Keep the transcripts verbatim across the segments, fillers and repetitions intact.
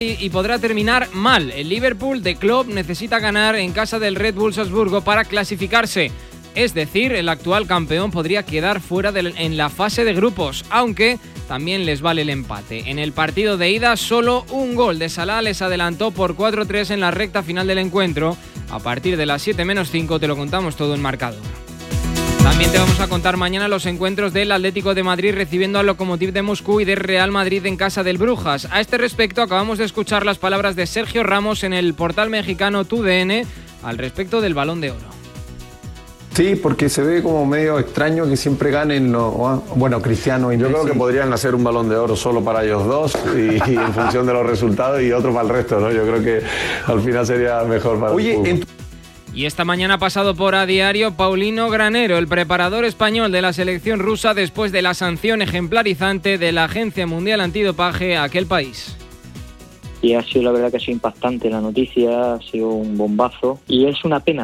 y podrá terminar mal. El Liverpool de Klopp necesita ganar en casa del Red Bull Salzburgo para clasificarse. Es decir, el actual campeón podría quedar fuera de, en la fase de grupos, aunque también les vale el empate. En el partido de ida, solo un gol de Salah les adelantó por cuatro tres en la recta final del encuentro. A partir de las siete menos cinco te lo contamos todo en marcador. También te vamos a contar mañana los encuentros del Atlético de Madrid recibiendo al Lokomotiv de Moscú y del Real Madrid en casa del Brujas. A este respecto, acabamos de escuchar las palabras de Sergio Ramos en el portal mexicano T U D N al respecto del Balón de Oro. Sí, porque se ve como medio extraño que siempre ganen los, bueno, Cristiano y Yo Messi. creo que podrían hacer un Balón de Oro solo para ellos dos y, y en función de los resultados y otro para el resto, ¿no? Yo creo que al final sería mejor para Oye, el fútbol. en... Y esta mañana ha pasado por A Diario Paulino Granero, el preparador español de la selección rusa después de la sanción ejemplarizante de la Agencia Mundial Antidopaje a aquel país. Y ha sido, la verdad que ha sido impactante la noticia, ha sido un bombazo y es una pena.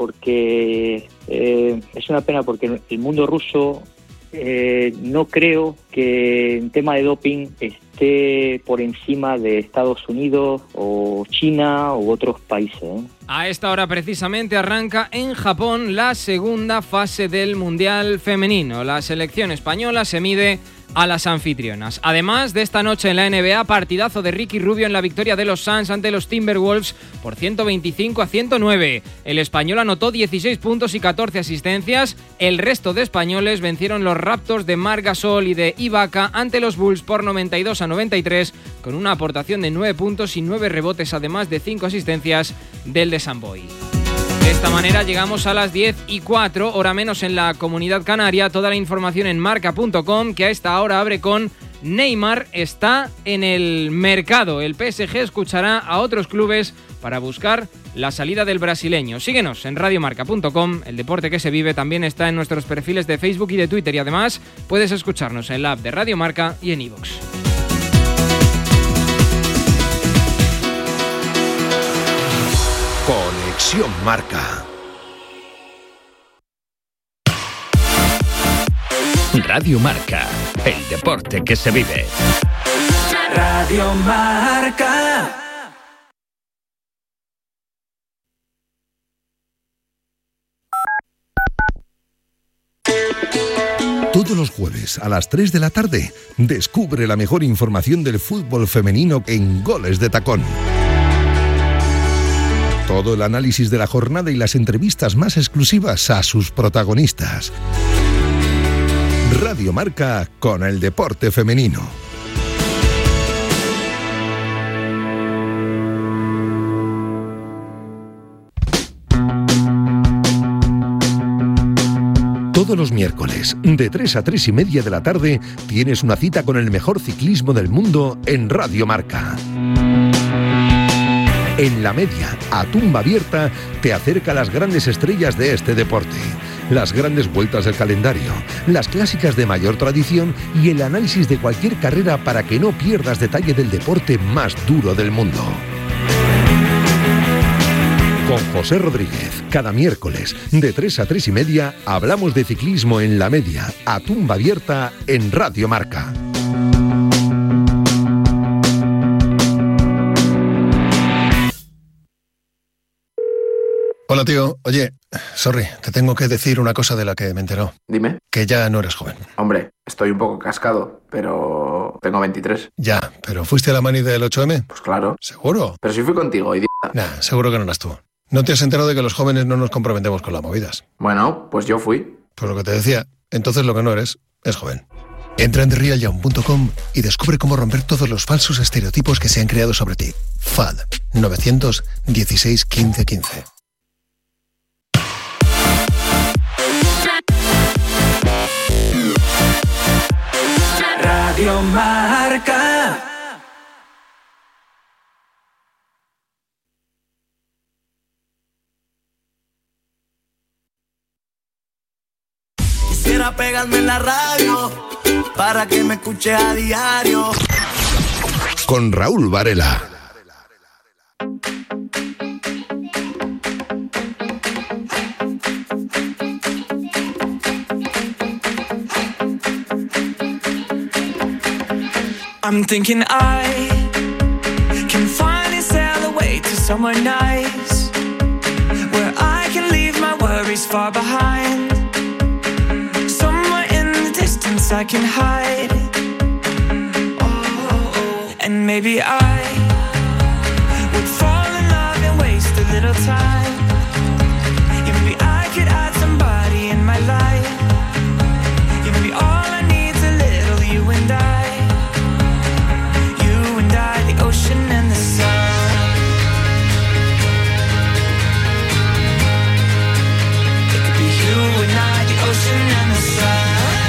Porque eh, es una pena porque el mundo ruso eh, no creo que en tema de doping esté por encima de Estados Unidos o China u otros países, ¿eh? A esta hora precisamente arranca en Japón la segunda fase del Mundial Femenino. La selección española se mide a las anfitrionas. Además de esta noche en la N B A, partidazo de Ricky Rubio en la victoria de los Suns ante los Timberwolves por ciento veinticinco a ciento nueve. El español anotó dieciséis puntos y catorce asistencias. El resto de españoles vencieron los Raptors de Marc Gasol y de Ibaka ante los Bulls por noventa y dos a noventa y tres, con una aportación de nueve puntos y nueve rebotes, además de cinco asistencias del de Samboy. De esta manera llegamos a las diez y cuatro, hora menos en la Comunidad Canaria. Toda la información en marca punto com, que a esta hora abre con Neymar está en el mercado. El P S G escuchará a otros clubes para buscar la salida del brasileño. Síguenos en radio marca punto com. El deporte que se vive también está en nuestros perfiles de Facebook y de Twitter. Y además puedes escucharnos en la app de Radio Marca y en iVoox. Conexión Marca. Radio Marca, el deporte que se vive. Radio Marca. Todos los jueves a las tres de la tarde, descubre la mejor información del fútbol femenino en Goles de Tacón. Todo el análisis de la jornada y las entrevistas más exclusivas a sus protagonistas. Radio Marca con el deporte femenino. Todos los miércoles, de tres a tres y media de la tarde, tienes una cita con el mejor ciclismo del mundo en Radio Marca. En la media, a tumba abierta, te acerca a las grandes estrellas de este deporte, las grandes vueltas del calendario, las clásicas de mayor tradición y el análisis de cualquier carrera para que no pierdas detalle del deporte más duro del mundo. Con José Rodríguez, cada miércoles, de tres a tres y media, hablamos de ciclismo en la media, a tumba abierta, en Radio Marca. Hola, tío. Oye, sorry, te tengo que decir una cosa de la que me enteró. Dime. Que ya no eres joven. Hombre, estoy un poco cascado, pero tengo veintitrés. Ya, pero ¿fuiste a la mani del ocho eme? Pues claro. ¿Seguro? Pero si fui contigo, idiota. Nah, seguro que no eras tú. ¿No te has enterado de que los jóvenes no nos comprometemos con las movidas? Bueno, pues yo fui. Pues lo que te decía, entonces lo que no eres es joven. Entra en the real young punto com y descubre cómo romper todos los falsos estereotipos que se han creado sobre ti. F A D nueve uno seis, quince, quince. Radio Marca. Quisiera pegarme en la radio para que me escuche a diario. Con Raúl Varela. I'm thinking I can somewhere nice, where I can leave my worries far behind. Somewhere in the distance I can hide. Oh, and maybe I would fall in love and waste a little time. Yeah, maybe I could add somebody in my life. Yeah, maybe all I need's a little you and I. You and I, the ocean and the sun. It could be you and I, the ocean and the sun.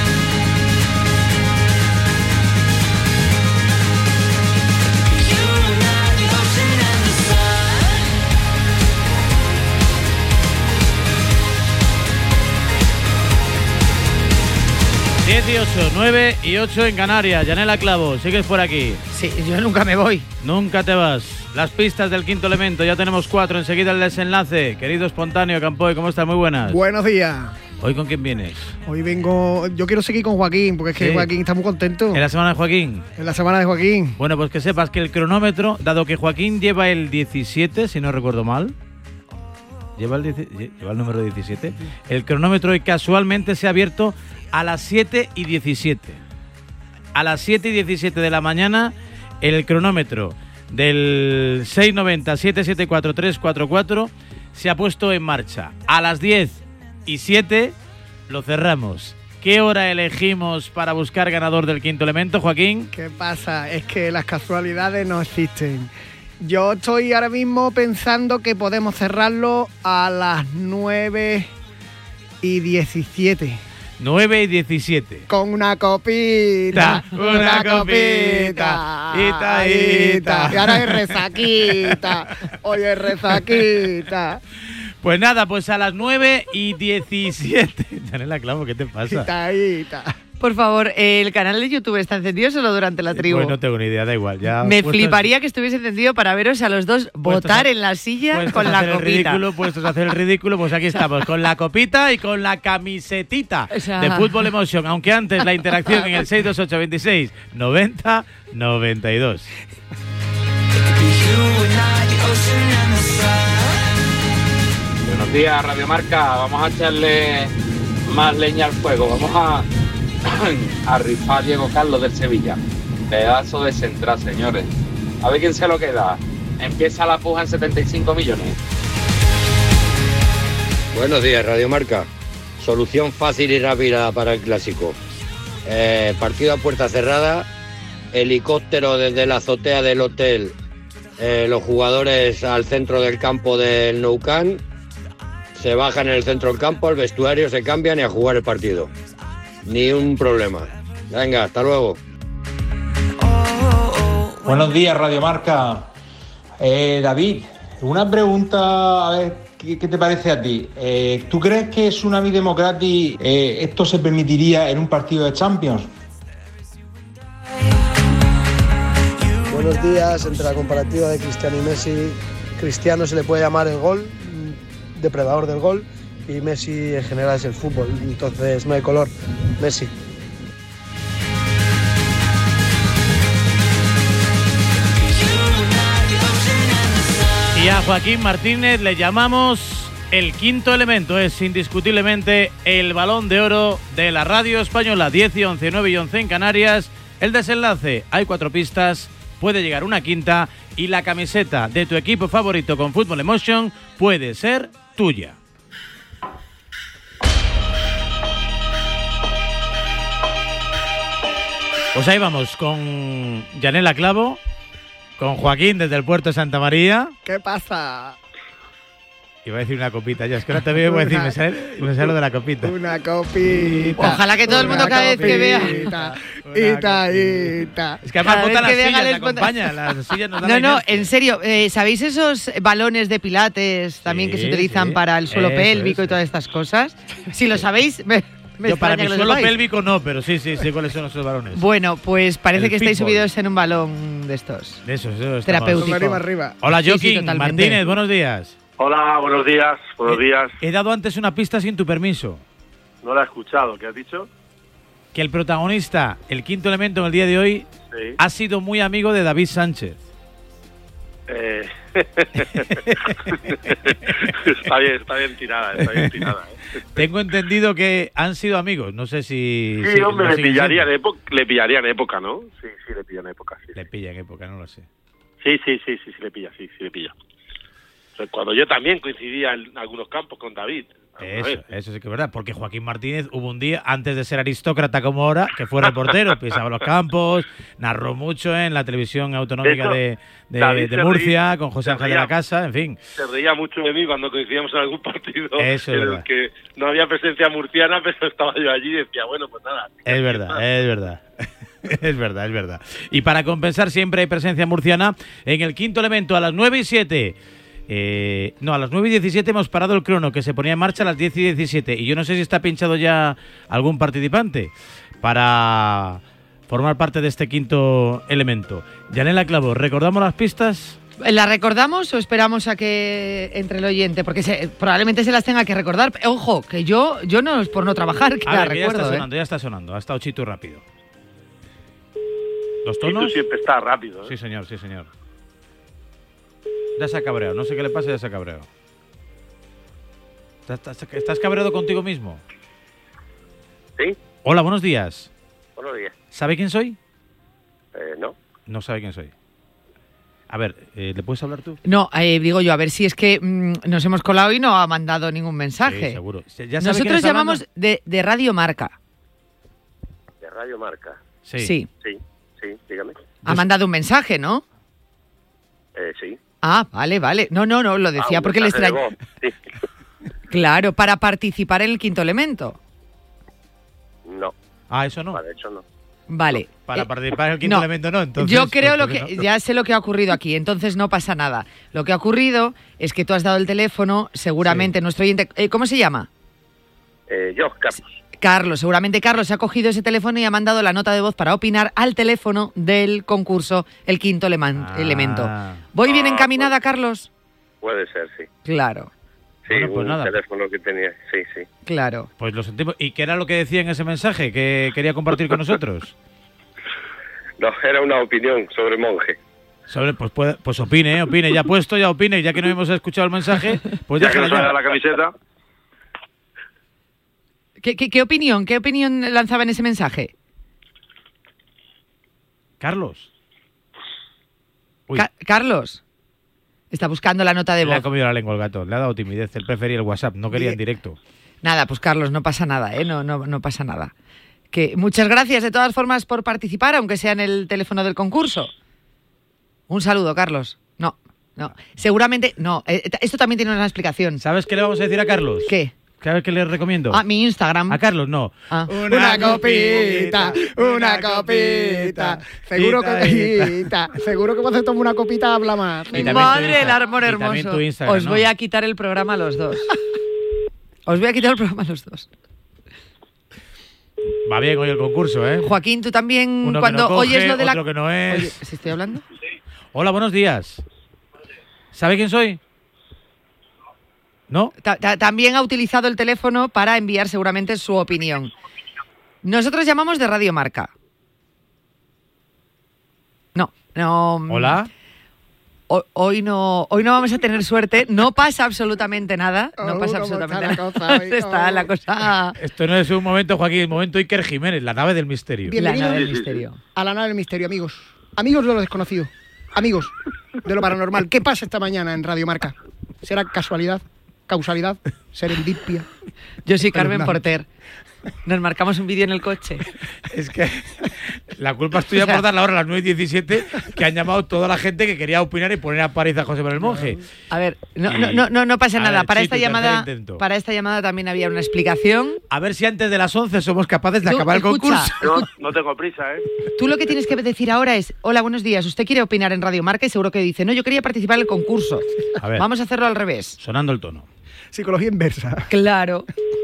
diez y ocho, nueve y ocho en Canarias. Yanela Clavo, sigues por aquí. Sí, yo nunca me voy. Nunca te vas. Las pistas del quinto elemento, ya tenemos cuatro. Enseguida el desenlace. Querido espontáneo Campoy, ¿cómo estás? Muy buenas. Buenos días. ¿Hoy con quién vienes? Hoy vengo... Yo quiero seguir con Joaquín, porque es que ¿Sí? Joaquín está muy contento. ¿En la semana de Joaquín? En la semana de Joaquín. Bueno, pues que sepas que el cronómetro, dado que Joaquín lleva el diecisiete, si no recuerdo mal, lleva el, dieci... lleva el número diecisiete, el cronómetro hoy casualmente se ha abierto a las siete y diecisiete. A las siete y diecisiete de la mañana, el cronómetro del seis noventa, siete siete cuatro, tres cuatro cuatro se ha puesto en marcha. A las diez y siete lo cerramos. ¿Qué hora elegimos para buscar ganador del quinto elemento, Joaquín? ¿Qué pasa? Es que las casualidades no existen. Yo estoy ahora mismo pensando que podemos cerrarlo a las nueve y diecisiete. nueve y diecisiete. Con una copita, una, una copita, copita, ita, ita. Y ahora es resaquita, hoy es resaquita. Pues nada, pues a las nueve y diecisiete. Yanela Clavo, ¿qué te pasa? Ita, ita. Por favor, ¿el canal de YouTube está encendido solo durante la tribu? Pues no tengo ni idea, da igual. Ya Me puestos, fliparía que estuviese encendido para veros a los dos votar a, en la silla con a la hacer copita. El ridículo, puestos a hacer el ridículo, pues aquí estamos, con la copita y con la camisetita o sea... de Fútbol Emotion. Aunque antes la interacción en el seis dos ocho, veintiséis, noventa, noventa y dos. Buenos días, Radio Marca. Vamos a echarle más leña al fuego. Vamos a, a rifar a Diego Carlos del Sevilla. Pedazo de central, señores. A ver quién se lo queda. Empieza la puja en setenta y cinco millones. Buenos días, Radio Marca. Solución fácil y rápida para el clásico. Eh, partido a puerta cerrada. Helicóptero desde la azotea del hotel. Eh, los jugadores al centro del campo del Nou Camp. Se bajan en el centro del campo, al vestuario, se cambian y a jugar el partido. Ni un problema. Venga, hasta luego. Buenos días, Radio Marca. Eh, David, una pregunta, a ver, ¿qué, qué te parece a ti? Eh, ¿Tú crees que Tsunami Democratic eh, esto se permitiría en un partido de Champions? Buenos días. Entre la comparativa de Cristiano y Messi, Cristiano se le puede llamar el gol, depredador del gol, y Messi en general es el fútbol, entonces no hay color. Messi. Y a Joaquín Martínez le llamamos el quinto elemento. Es indiscutiblemente el Balón de Oro de la radio española. diez y once, nueve y once en Canarias. El desenlace, hay cuatro pistas, puede llegar una quinta y la camiseta de tu equipo favorito con Fútbol Emotion puede ser tuya. Pues ahí vamos con Yanela Clavo, con Joaquín desde el puerto de Santa María. ¿Qué pasa? Iba a decir una copita, ya es que ahora te veo y voy a decir, me sale, me sale lo de la copita. Una copita. Ojalá que todo el mundo cada vez que vea. Ita, ita. Es que además bota las sillas, te acompaña, las sillas nos dan No, no, inercia. en serio, eh, ¿sabéis esos balones de pilates también que se utilizan sí. para el suelo Eso pélvico es. y todas estas cosas? Si lo sabéis, me, me Yo para extraña mi que lo suelo sepáis. pélvico no, pero sí, sí, sí, cuáles son esos balones. Bueno, pues parece El que estáis pitbull. subidos en un balón de estos. De eso, eso. Terapéutico. Arriba, arriba. Hola, Sí, sí, Joaquín totalmente. Martínez, buenos días. Hola, buenos días, buenos días. He dado antes una pista sin tu permiso. No la he escuchado, ¿qué has dicho? Que el protagonista, el quinto elemento en el día de hoy, Sí. ha sido muy amigo de David Sánchez. Eh, Está bien, está bien tirada, está bien tirada. ¿eh? Tengo entendido que han sido amigos, no sé si... Sí, si hombre, lo le siguen pillaría, siendo. en época, le pillaría en época, ¿no? Sí, sí, le pilla en época. Sí, Le pilla en época, no lo sé. sí, sí, sí, sí, sí le pilla, sí, sí le pilla. O sea, cuando yo también coincidía en algunos campos con David. Eso, eso sí que es verdad, porque Joaquín Martínez hubo un día, antes de ser aristócrata como ahora, que fue reportero, pisaba los campos, narró mucho en la televisión autonómica Eso, de, de, David de se Murcia, reía- con José se Ángel de reía- la Casa, en fin. Se reía mucho de mí cuando coincidíamos en algún partido Eso es en el verdad. que no había presencia murciana, pero estaba yo allí y decía, bueno, pues nada. Es verdad, es verdad. Es verdad, es verdad. Y para compensar siempre hay presencia murciana en el quinto elemento a las nueve y siete. Eh, no, a las nueve y diecisiete hemos parado el crono que se ponía en marcha a las diez y diecisiete. Y yo no sé si está pinchado ya algún participante para formar parte de este quinto elemento. Yanela Clavo, ¿recordamos las pistas? ¿La recordamos o esperamos a que entre el oyente? Porque se- probablemente se las tenga que recordar. Ojo, que yo, yo no es por no trabajar, que A la ver, que ya está recuerdo. ¿eh? sonando, ya está sonando. Ha estado Chito rápido. ¿Los Y tú tonos? siempre estás rápido, ¿eh? Sí, señor, sí, señor. Ya se ha cabreado, no sé qué le pasa, ya se ha cabreado. ¿Estás, estás- estás cabreado contigo mismo? Sí, Hola, buenos días. buenos días. ¿Sabe quién soy? Eh, no, No sabe quién soy. A ver, eh, ¿le puedes hablar tú? No, eh, digo yo, a ver si es que mm, nos hemos colado y no ha mandado ningún mensaje. Sí, seguro. ¿Ya sabe quién Nosotros está hablando? llamamos de, de Radio Marca. de Radio Marca. Sí. Sí. Sí, sí, dígame. Ha mandado un mensaje, ¿no? Eh, sí. Ah, vale, vale. No, no, no, lo decía Ah, un porque le mensaje de extraña. voz, sí. Claro, para participar en el quinto elemento. No. Ah, eso no. Vale, eso no. Vale. Para Eh, participar en el quinto no. elemento no, entonces... Yo creo pues, lo que pues, no. ya sé lo que ha ocurrido aquí, entonces no pasa nada. Lo que ha ocurrido es que tú has dado el teléfono, seguramente nuestro oyente, eh, ¿cómo se llama? Eh, yo, Carlos. Carlos, seguramente Carlos ha cogido ese teléfono y ha mandado la nota de voz para opinar al teléfono del concurso El Quinto Eleman- Ah. Elemento. ¿Voy bien Ah, encaminada, Carlos? Puede ser, sí. Claro, Sí, Bueno, pues un nada. teléfono que tenía, sí, sí. claro. Pues lo sentimos. ¿Y qué era lo que decía en ese mensaje que quería compartir con nosotros? No, era una opinión sobre monje. Sobre, pues, puede- pues opine, ¿eh? opine. Ya puesto, ya opine. Ya que no hemos escuchado el mensaje, pues Ya que déjala nos ya. da la camiseta. ¿Qué, qué, qué opinión? ¿Qué opinión lanzaba en ese mensaje? Carlos. Uy. Ca- Carlos. Está buscando la nota de Le ha voz. comido la lengua al gato. Le ha dado timidez. Él prefería el WhatsApp. No quería en directo. Nada, pues Carlos, no pasa nada, ¿eh? No, no, no pasa nada. Que muchas gracias de todas formas por participar, aunque sea en el teléfono del concurso. Un saludo, Carlos. No, no. Seguramente, no. eh, esto también tiene una explicación. ¿Sabes qué le vamos a decir a Carlos? ¿Qué? ¿Sabes qué le recomiendo? Ah, mi Instagram. A Carlos no. Ah. Una copita, una copita. Seguro que seguro que cuando se toma una copita habla más. Y también tu Madre, el Insta- amor y también hermoso. tu Instagram, Os ¿no? voy a quitar el programa a los dos. Os voy a quitar el programa a los dos. Va bien hoy el concurso, ¿eh? Joaquín, tú también, Uno que cuando no coge, oyes lo de la... otro que no es. Oye, ¿sí estoy hablando? Hola, buenos días. ¿Sabe quién soy? ¿No? Ta- ta- También ha utilizado el teléfono para enviar seguramente su opinión. Nosotros llamamos de Radio Marca. No, no. mm, Hola. ho- Hoy no, hoy no vamos a tener suerte. No pasa absolutamente nada. No Oh, pasa cómo absolutamente está la nada. cosa hoy, Está oh. la cosa. Esto no es un momento, Joaquín, el momento Iker Jiménez, la nave del misterio. Bienvenidos La nave del misterio. a la nave del misterio, amigos. Amigos de lo desconocido. Amigos de lo paranormal. ¿Qué pasa esta mañana en Radio Marca? ¿Será casualidad? ¿Causalidad? ¿Serendipia? Yo soy Carmen Perdonad. Porter. Nos marcamos un vídeo en el coche. Es que la culpa es tuya O sea- por dar la hora a las nueve y diecisiete, que han llamado toda la gente que quería opinar y poner a París a José Manuel Monje. A ver, no, no, no, no, no pasa A nada. ver, para Chito, esta llamada, tercer intento. para esta llamada también había una explicación. A ver si antes de las once somos capaces de Tú, acabar el escucha, concurso. No, no tengo prisa, ¿eh? Tú lo que tienes que decir ahora es, hola, buenos días, usted quiere opinar en Radio Marca y seguro que dice, no, yo quería participar en el concurso. A ver. Vamos a hacerlo al revés. Sonando el tono. Psicología inversa. Claro.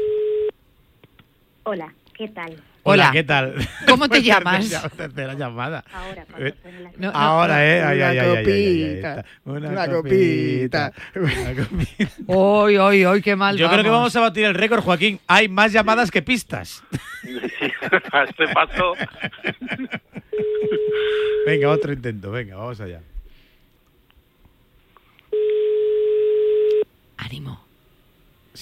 Hola, ¿qué tal? Hola. ¿Qué tal? ¿Cómo te Pues llamas? tercera- Tercera llamada. Ahora, Eh, No, no, Ahora, ¿eh? Ay, Una ay, ay, ay, ay, ay, copita, ay. una copita. Una copita. Hoy, hoy, hoy, qué mal Yo creo que vamos a batir el récord, Joaquín. Hay más llamadas que pistas. A este paso. Venga, otro intento. Venga, vamos allá.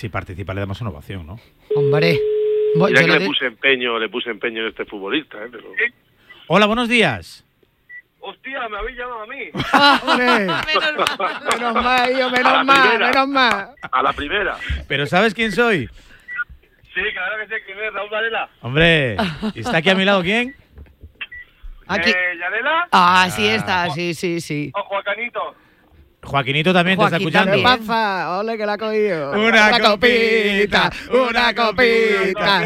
Si participa le damos una ovación, ¿no? Hombre. Voy, Mira yo que lo le de- puse empeño, le puse empeño a este futbolista, ¿eh? Pero... Hola, buenos días. Hostia, me habéis llamado a mí. Hombre, menos mal, yo, A menos la mal, primera. menos mal. A la primera. ¿Pero sabes quién soy? Sí, claro que sé quién es, Raúl Varela. Hombre, ¿y está aquí a mi lado quién? Aquí. Eh, ¿Yanela? Ah, sí está, sí, sí, sí. O Juacanito. Joaquinito también te está Joaquín escuchando. ¿Qué pasa? Ole, que la ha cogido. Una copita, una copita.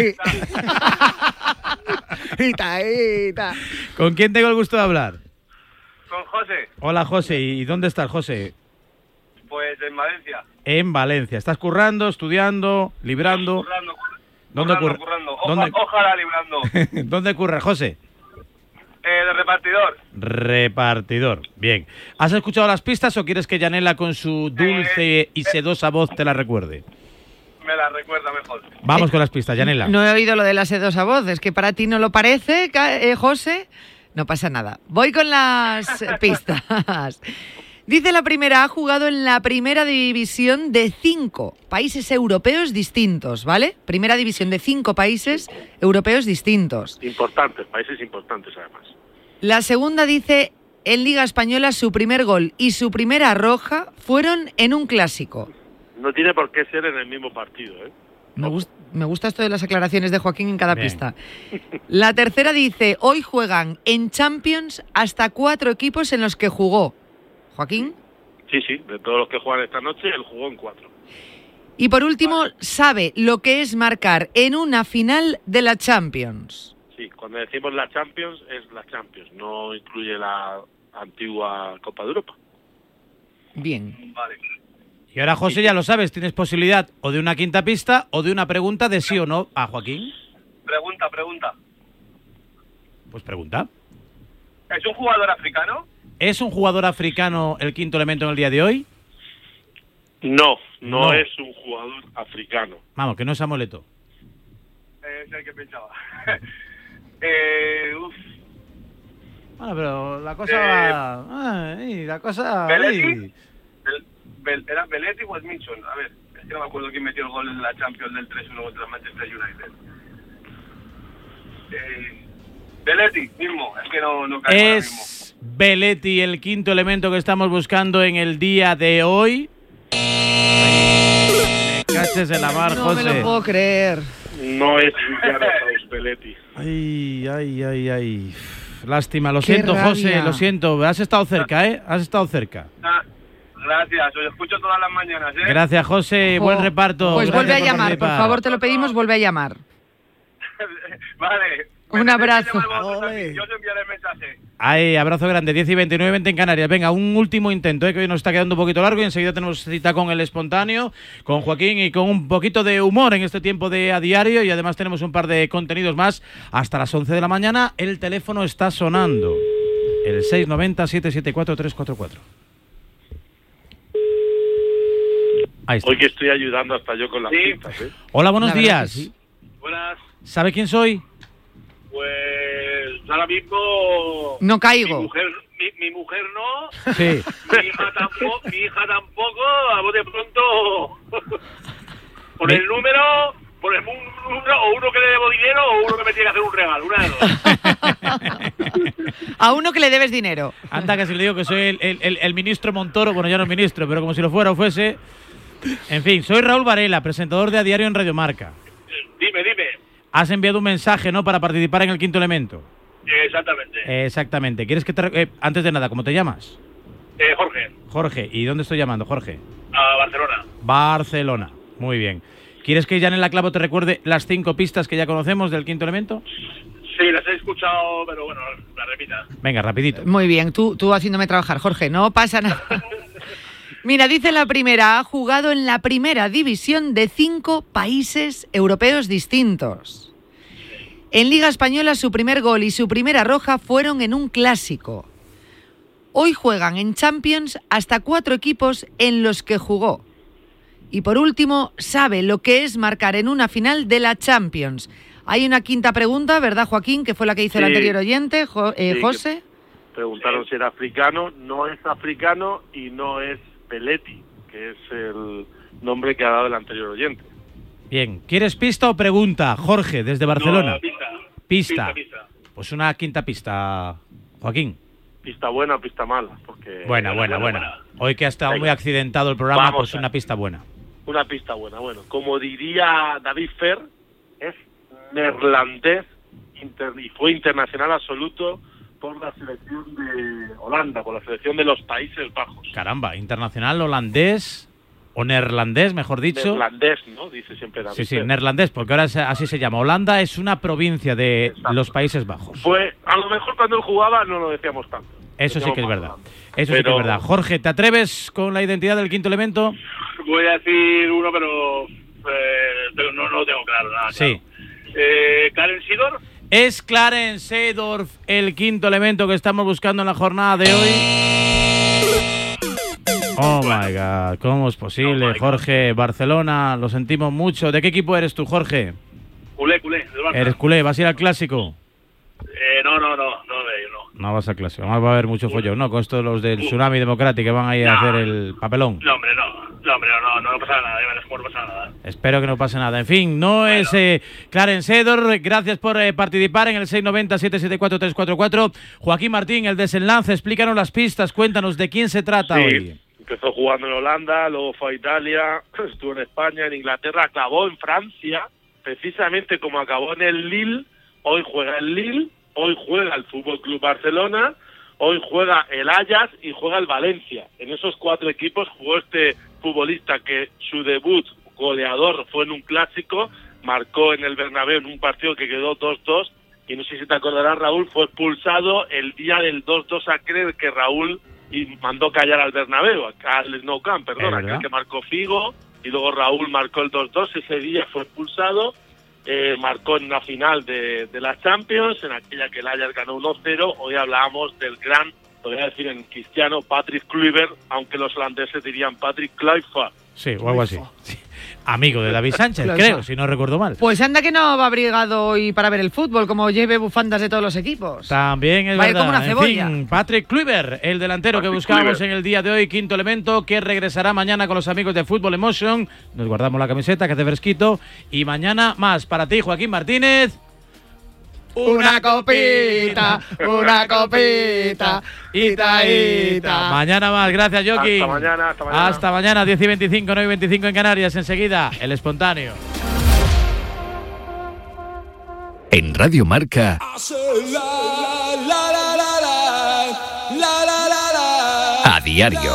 Ita, ita. ¿Con quién tengo el gusto de hablar? Con José, Hola, José. ¿Y dónde estás, José? pues en Valencia. En Valencia. ¿Estás currando, estudiando, librando? Currando, ¿Dónde currando, curra? currando. Oja- ¿Dónde- Ojalá librando. ¿Dónde curra, José? Eh, de repartidor. Repartidor. Bien. ¿Has escuchado las pistas o quieres que Yanela con su dulce y sedosa voz te la recuerde? Me la recuerda mejor. Vamos con las pistas, Yanela. No he oído lo de la sedosa voz, es que para ti no lo parece, Ca- eh, José. No pasa nada. Voy con las eh, pistas. Dice la primera, ha jugado en la primera división de cinco países europeos distintos, ¿vale? Primera división de cinco países europeos distintos. Importantes, países importantes además. La segunda dice, en Liga Española su primer gol y su primera roja fueron en un clásico. No tiene por qué ser en el mismo partido, ¿eh? Me, gust- me gusta esto de las aclaraciones de Joaquín en cada Bien. pista. La tercera dice, hoy juegan en Champions hasta cuatro equipos en los que jugó. Joaquín. Sí, sí, de todos los que juegan esta noche, él jugó en cuatro. Y por último, sabe lo que es marcar en una final de la Champions. Sí, cuando decimos la Champions, es la Champions, no incluye la antigua Copa de Europa. Bien. Vale. Y ahora, José, ya lo sabes, tienes posibilidad o de una quinta pista o de una pregunta de sí o no a Joaquín. Pregunta, pregunta. Pues pregunta. ¿Es un jugador africano? ¿Es un jugador africano el quinto elemento en el día de hoy? No, no, No. es un jugador africano. Vamos, que no es amuleto. Es el que pensaba. eh, uf. Bueno, pero la cosa Eh, va... Ay, la cosa... ¿Belletti? ay. Bel- Bel- ¿Era Belletti o Edmilson? A ver, es que no me acuerdo quién metió el gol en la Champions del tres uno contra el Manchester United. Eh, Belletti mismo, es que no, no caigo ahora mismo. Es Belletti el quinto elemento que estamos buscando en el día de hoy. Me caches en la mar, No me José. lo puedo creer. No es Luciano Klaus Belletti. Ay, ay, ay, ay. Lástima, lo Qué siento, rabia. José, lo siento. Has estado cerca, ¿eh? Has estado cerca. Ah, gracias, os escucho todas las mañanas, ¿eh? Gracias, José. Jo, Buen reparto. Pues Gracias vuelve a por llamar, por participar. favor, te lo pedimos, vuelve a llamar. Vale. Un abrazo. Yo os enviaré el mensaje. Ay, abrazo grande. diez y veintinueve, veinte en Canarias. Venga, un último intento, ¿eh? Que hoy nos está quedando un poquito largo y enseguida tenemos cita con el espontáneo, con Joaquín y con un poquito de humor en este tiempo de a diario y además tenemos un par de contenidos más hasta las once de la mañana. El teléfono está sonando. El seis nueve cero, siete siete cuatro, tres cuatro cuatro. Ahí está. Hoy que estoy ayudando hasta yo con las pistas, ¿eh? Hola, buenos La verdad días. que sí. Buenas, ¿Sabe quién soy? pues ahora mismo... No Mi caigo. mujer, mi, mi mujer no, Sí. mi hija tampoco, mi hija tampoco, a vos de pronto, por Me- el número, por el mu- número, o uno que le debo dinero o uno que me tiene que hacer un regalo, una de dos. A uno que le debes dinero. Anda, que si le digo que soy el, el- el- el ministro Montoro, bueno, ya no es ministro, pero como si lo fuera o fuese. En fin, soy Raúl Varela, presentador de A Diario en Radio Marca. Dime, dime. Has enviado un mensaje, ¿no?, para participar en el quinto elemento. Eh, exactamente. Eh, exactamente. ¿Quieres que te... re- eh, antes de nada, ¿cómo te llamas? Eh, Jorge, Jorge. ¿Y dónde estoy llamando, Jorge? a Barcelona. Barcelona. Muy bien. ¿Quieres que Janela Clavo te recuerde las cinco pistas que ya conocemos del quinto elemento? Sí, las he escuchado, pero bueno, la repita. Venga, rapidito. Muy bien, tú, tú haciéndome trabajar, Jorge, no pasa nada. Mira, dice la primera, ha jugado en la primera división de cinco países europeos distintos. En Liga Española su primer gol y su primera roja fueron en un clásico. Hoy juegan en Champions hasta cuatro equipos en los que jugó. Y por último, sabe lo que es marcar en una final de la Champions. Hay una quinta pregunta, ¿verdad, Joaquín? Que fue la que hizo el Sí. anterior oyente, Jo- eh, Sí, José. Preguntaron si era africano, no es africano y no es Belletti, que es el nombre que ha dado el anterior oyente. Bien, ¿quieres pista o pregunta? Jorge, desde Barcelona. No, pista. Pista. Pista, pista. Pues una quinta pista, Joaquín. Pista buena o pista mala, porque... Buena, buena, buena. Hoy que ha estado Venga. muy accidentado el programa, Vamos pues a- una pista buena. Una pista buena. Bueno, como diría David Fer, es neerlandés inter- y fue internacional absoluto por la selección de Holanda, por la selección de los Países Bajos. Caramba, internacional holandés o neerlandés, mejor dicho. Neerlandés, ¿no? Dice siempre David Sí, sí, Fer. neerlandés, porque ahora es- así se llama. Holanda es una provincia de los Países Bajos. Fue, a lo mejor cuando él jugaba no lo decíamos tanto. Eso sí que es Decíamos verdad. más. Eso sí que Pero- es verdad. Jorge, ¿te atreves con la identidad del quinto elemento? Voy a decir uno, pero, eh, pero no, no lo tengo claro. Nada, Sí. claro. Eh, Karen Sidor. Es Clarence Seedorf el quinto elemento que estamos buscando en la jornada de hoy. Oh my God, ¿cómo es posible, Jorge? Barcelona, lo sentimos mucho. ¿De qué equipo eres tú, Jorge? Culé, culé. del Barça. ¿Eres culé? ¿Vas a ir al clásico? Eh, no, no, no, no, eh, no. No vas al clásico. Además va a haber mucho follón, ¿no? Con esto de los del Tsunami Democrático que van a ir a No. hacer el papelón. No, hombre, no. No, hombre, no, no, no pasa nada. Ya verás cómo no pasa nada. Espero que no pase nada. En fin, no es eh, Clarence Seedorf. Gracias por eh, participar en el seis nueve cero, siete siete cuatro, tres cuatro cuatro. Joaquín Martín, el desenlace. Explícanos las pistas. Cuéntanos de quién se trata Sí, hoy. empezó jugando en Holanda, luego fue a Italia, estuvo en España, en Inglaterra, acabó en Francia, precisamente como acabó en el Lille, hoy juega el Lille, hoy juega el Fútbol Club Barcelona, hoy juega el Ajax y juega el Valencia. En esos cuatro equipos jugó este futbolista que su debut goleador fue en un clásico, marcó en el Bernabéu en un partido que quedó dos dos, y no sé si te acordarás, Raúl, fue expulsado el día del dos dos a creer que Raúl y mandó callar al Bernabéu, al Nou Camp, perdón, ¿Es verdad? aquel que marcó Figo, y luego Raúl marcó el dos dos, ese día fue expulsado, eh, marcó en una final de, de la Champions, en aquella que el Ajax ganó uno cero, hoy hablábamos del gran, lo voy a decir en cristiano, Patrick Kluivert, aunque los holandeses dirían Patrick Kluivert. Sí, o algo así. Sí. Amigo de David Sánchez, Claro. creo, si no recuerdo mal. Pues anda que no va abrigado hoy para ver el fútbol, como lleve bufandas de todos los equipos. También es Va a ir verdad. como una cebolla. En fin, Patrick Kluivert, el delantero que Patrick buscábamos Kluivert. en el día de hoy, quinto elemento, que regresará mañana con los amigos de Fútbol Emotion. Nos guardamos la camiseta, que hace fresquito. Y mañana más para ti, Joaquín Martínez. Una copita, una copita, ita, ita. Mañana más, gracias, Joaquín. Hasta mañana, hasta mañana. Hasta mañana, diez y veinticinco, nueve y veinticinco en Canarias. Enseguida, el espontáneo. En Radio Marca, a diario.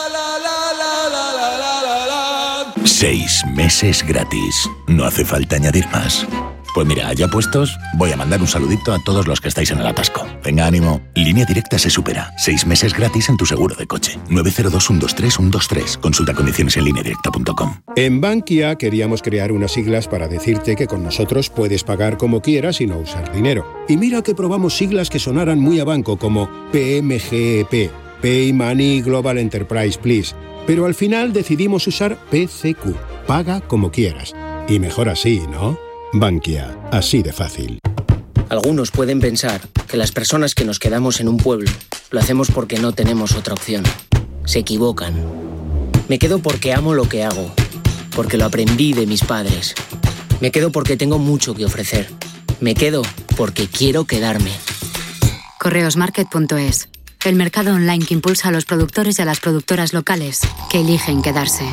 Seis meses gratis. No hace falta añadir más. Pues mira, ya puestos, voy a mandar un saludito a todos los que estáis en el atasco. Venga, ánimo. Línea Directa se supera. Seis meses gratis en tu seguro de coche. nueve cero dos, uno dos tres, uno dos tres. Consulta condiciones en línea directa punto com. En Bankia queríamos crear unas siglas para decirte que con nosotros puedes pagar como quieras y no usar dinero. Y mira que probamos siglas que sonaran muy a banco como P M G E P, Pay Money Global Enterprise Please. Pero al final decidimos usar P C Q, paga como quieras. Y mejor así, ¿no? Bankia, así de fácil. Algunos pueden pensar que las personas que nos quedamos en un pueblo lo hacemos porque no tenemos otra opción. Se equivocan. Me quedo porque amo lo que hago, porque lo aprendí de mis padres. Me quedo porque tengo mucho que ofrecer. Me quedo porque quiero quedarme. Correosmarket punto es, el mercado online que impulsa a los productores y a las productoras locales que eligen quedarse.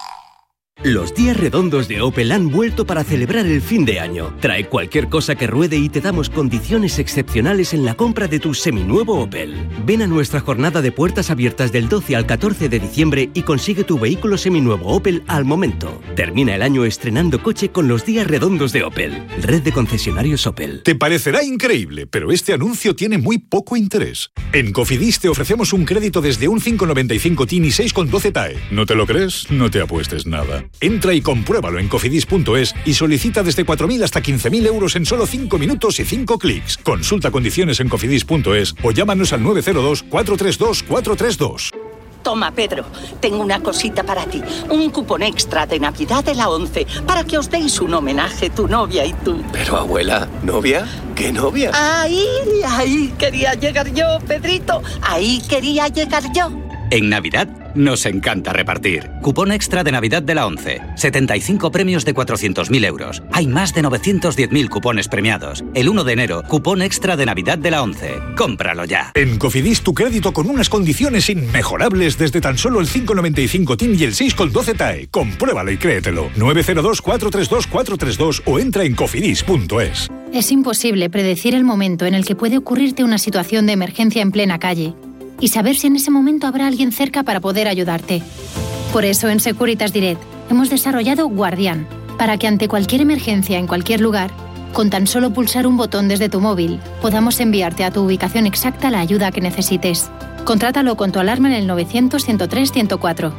Los días redondos de Opel han vuelto para celebrar el fin de año. Trae cualquier cosa que ruede y te damos condiciones excepcionales en la compra de tu seminuevo Opel. Ven a nuestra jornada de puertas abiertas del doce al catorce de diciembre y consigue tu vehículo seminuevo Opel al momento. Termina el año estrenando coche con los días redondos de Opel. Red de concesionarios Opel. Te parecerá increíble, pero este anuncio tiene muy poco interés. En Cofidis te ofrecemos un crédito desde un cinco coma noventa y cinco T I N y seis coma doce T A E. ¿No te lo crees? No te apuestes nada. Entra y compruébalo en cofidis punto es y solicita desde cuatro mil hasta quince mil euros en solo cinco minutos y cinco clics. Consulta condiciones en cofidis punto es o llámanos al nueve cero dos, cuatro tres dos, cuatro tres dos. Toma, Pedro, tengo una cosita para ti. Un cupón extra de Navidad de la ONCE para que os deis un homenaje, tu novia y tú. Pero, abuela, ¿novia? ¿Qué novia? Ahí, ahí quería llegar yo, Pedrito. Ahí quería llegar yo. En Navidad, Nos encanta repartir. Cupón extra de Navidad de la ONCE. setenta y cinco premios de cuatrocientos mil euros. Hay más de novecientos diez mil cupones premiados. El uno de enero, cupón extra de Navidad de la ONCE. Cómpralo ya. En Cofidis tu crédito con unas condiciones inmejorables desde tan solo el cinco coma noventa y cinco T I N y el seis coma doce T A E. Compruébalo y créetelo. nueve cero dos, cuatro tres dos, cuatro tres dos o entra en cofidis punto es. Es imposible predecir el momento en el que puede ocurrirte una situación de emergencia en plena calle y saber si en ese momento habrá alguien cerca para poder ayudarte. Por eso en Securitas Direct hemos desarrollado Guardián, para que ante cualquier emergencia en cualquier lugar, con tan solo pulsar un botón desde tu móvil, podamos enviarte a tu ubicación exacta la ayuda que necesites. Contrátalo con tu alarma en el novecientos, ciento tres, ciento cuatro.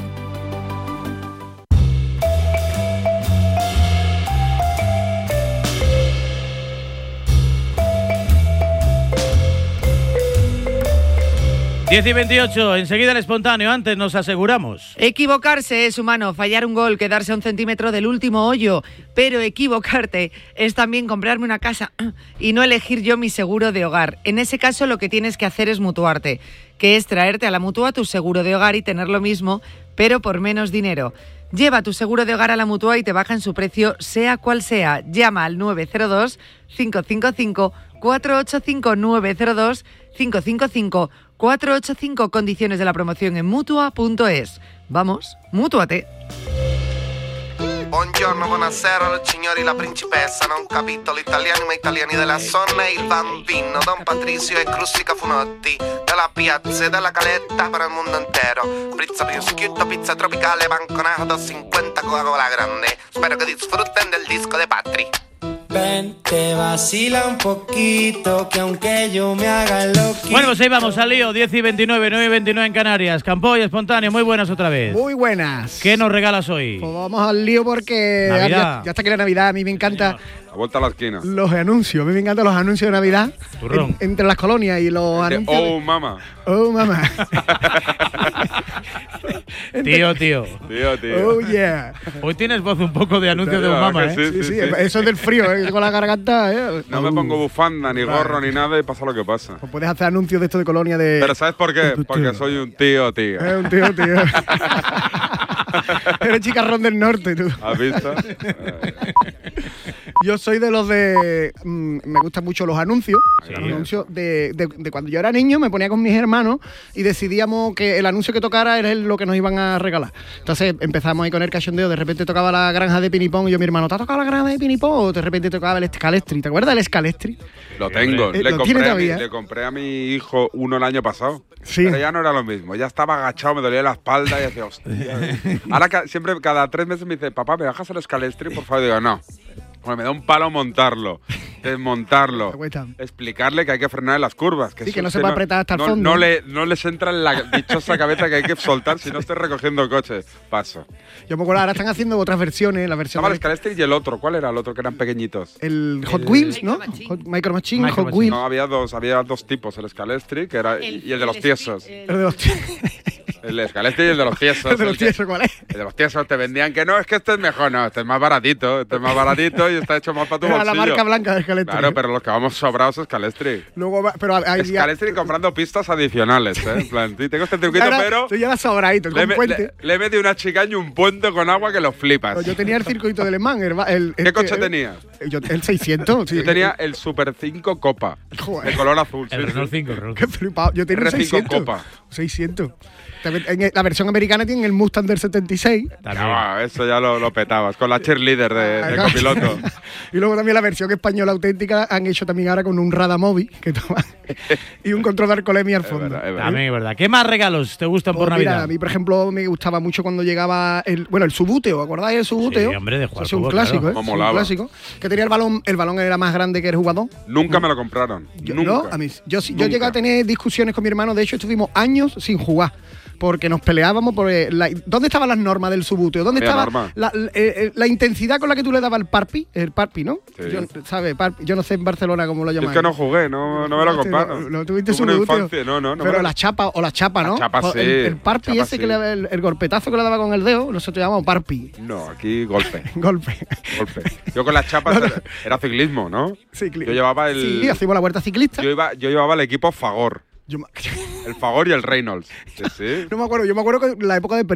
diez y veintiocho, enseguida el espontáneo, antes nos aseguramos. Equivocarse es humano, fallar un gol, quedarse a un centímetro del último hoyo, pero equivocarte es también comprarme una casa y no elegir yo mi seguro de hogar. En ese caso lo que tienes que hacer es mutuarte, que es traerte a la Mutua tu seguro de hogar y tener lo mismo, pero por menos dinero. Lleva tu seguro de hogar a la Mutua y te bajan su precio, sea cual sea. Llama al nueve cero dos, cinco cinco cinco, cuatro ocho cinco, nueve cero dos, cinco cinco cinco, cuatro ocho cinco. Condiciones de la promoción en mutua punto es. Vamos, mútuate. Buongiorno, buonasera, signori, la principessa, non capito l'italiano, ma italiani della zona, il bambino, Don Patricio e Crustica Funotti, della piazza e della caletta per il mondo intero, pizza prosciutto, pizza tropicale, banconato, cincuenta Coca-Cola grande, spero che disfruten del disco de Patri. Ven, te vacila un poquito, que aunque yo me haga loquito. Bueno, pues ahí vamos al lío, diez y veintinueve, nueve y veintinueve en Canarias. Campoy, espontáneo, muy buenas otra vez. Muy buenas. ¿Qué nos regalas hoy? Pues vamos al lío porque ya, ya está aquí la Navidad, a mí me encanta. La vuelta a la esquina. Los anuncios, a mí me encantan los anuncios de Navidad. Turrón. En, entre las colonias y los De anuncios. Oh, de, mamá. Oh, mamá. Tío, tío. Tío, tío. Oh, yeah. Hoy tienes voz un poco de anuncio de un mamá, ¿eh? Sí, Sí, sí, sí, sí. eso es del frío, ¿eh? Con la garganta, ¿eh? No me Oh. pongo bufanda, ni Vale. gorro, ni nada y pasa lo que pasa. Pues puedes hacer anuncios de esto de colonia de. Pero ¿sabes por qué? Porque soy un tío, tío. Es un tío, tío. Eres chicarrón del norte, tú. ¿Has visto? Yo soy de los de... mm, me gustan mucho los anuncios. Sí. Los anuncios de, de, de cuando yo era niño, me ponía con mis hermanos y decidíamos que el anuncio que tocara era lo que nos iban a regalar. Entonces empezamos ahí con el cachondeo, de repente tocaba la granja de Pinipón y yo, mi hermano, ¿te ha tocado la granja de Pinipón? O de repente tocaba el Scalestri. ¿Te acuerdas del Scalestri? Lo tengo. Eh, le, lo compré tiene a mi, todavía. le compré a mi hijo uno el año pasado. Sí. Pero ya no era lo mismo. Ya estaba agachado, me dolía la espalda y decía, hostia. Ahora ca- siempre, cada tres meses me dice, papá, ¿me bajas el Scalestri? Por favor, y digo, no. Bueno, me da un palo montarlo, desmontarlo, explicarle que hay que frenar en las curvas. Que Sí, que eso- no se puede apretar hasta el no, fondo. No, le, no les entra en la dichosa cabeza que hay que soltar si no estoy recogiendo coches. Paso. Yo me acuerdo, ahora están haciendo otras versiones. La versión Estaba el de- Scalestri y el otro. ¿Cuál era el otro que eran pequeñitos? el Hot Wheels, ¿no? Hot- Micro Machine, Hot Wheels. No, había dos, había dos tipos, el Scalestri que era, y el de los tiesos. El de los El Scalestri y el de los tiesos. El de los que- tiesos, ¿cuál es? El de los tiesos te vendían que no, es que este es mejor. No, este es más baratito, este es más baratito y está hecho más para tu Era bolsillo. la marca blanca de Scalestri. Claro, pero los que vamos sobrados es Scalestri. Luego, va- pero hay Scalestri comprando pistas adicionales, ¿eh? En plan, sí, tengo este truquito, Ahora, pero... tú llevas sobradito, Le, con me- puente. le, le he metido una chicaña y un puente con agua que lo flipas. Yo tenía el circuito de Le Mans. El, el- ¿Qué el- coche el- tenías? Yo, el seiscientos. Sí. Yo tenía el Super cinco Copa, Joder. de color azul. El sí, Renault sí. cinco, el Renault Qué flipado. Yo tenía un R cinco seiscientos. Copa. seiscientos. También en la versión americana tiene el Mustang del setenta y seis. Ya va, eso ya lo, lo petabas, con la cheerleader de, de copiloto. Y luego también la versión española auténtica han hecho también ahora con un Radamóvil que toma y un control de alcoholemia al fondo. También es verdad. ¿Qué más regalos te gustan por Pues mira, Navidad? a mí, por ejemplo, me gustaba mucho cuando llegaba el, bueno, el subuteo, ¿acordáis del subuteo? Sí, hombre, de jugar Eso es un fútbol, clásico, claro. ¿eh? Cómo Es un molaba. clásico. Que tenía el balón, el balón era más grande que el jugador. Nunca me lo compraron. Yo, nunca. no, a mí, yo, sí- yo Nunca. llegué a tener discusiones con mi hermano, de hecho estuvimos años sin jugar. Porque nos peleábamos por eh, la- ¿dónde estaban las normas del subuteo? ¿Dónde Había estaba normas. la, la- eh, eh, la intensidad con la que tú le dabas el parpi? El parpi, ¿no? Sí. Yo, ¿sabe? Parpi, yo no sé en Barcelona cómo lo Yo llaman. es que no jugué, no, no me lo compraron. No, no tuviste Tuve una subuteo. infancia, no, no, no. Pero me lo- la chapa o la chapa, ¿no? La chapa, O sí. El, el parpi Chapa, ese sí. que le daba el, el golpetazo que le daba con el dedo, nosotros llamamos parpi. No, aquí golpe. Golpe. golpe. Yo con las chapas era, era ciclismo, ¿no? Cicli- Yo llevaba el. Sí, hacíamos la vuelta ciclista. Yo, iba, yo llevaba el equipo Fagor. El Fagor y el Reynolds. Sí, sí. No me acuerdo, yo me acuerdo que la época de